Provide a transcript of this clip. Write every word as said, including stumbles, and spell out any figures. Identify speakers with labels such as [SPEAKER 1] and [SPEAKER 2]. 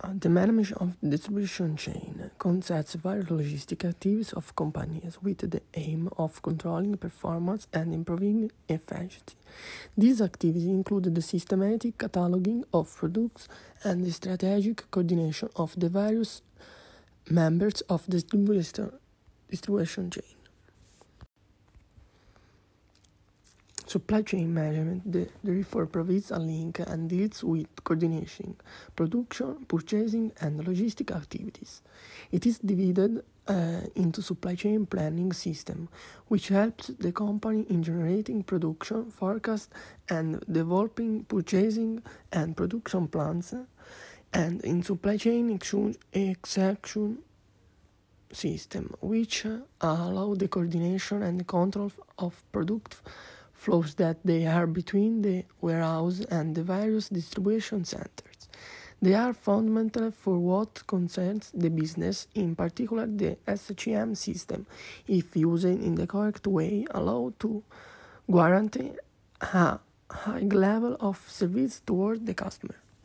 [SPEAKER 1] The management of the distribution chain consists various logistic activities of companies with the aim of controlling performance and improving efficiency. These activities include the systematic cataloging of products and the strategic coordination of the various members of the distribution chain. Supply chain management the, therefore provides a link and deals with coordinating production, purchasing, and logistic activities. It is divided uh, into supply chain planning system, which helps the company in generating production forecast and developing purchasing and production plans, and in supply chain execution system, which uh, allow the coordination and control of product flows that they are between the warehouse and the various distribution centers. They are fundamental for what concerns the business, in particular the S C M system, if used in the correct way, allow to guarantee a high level of service toward the customer.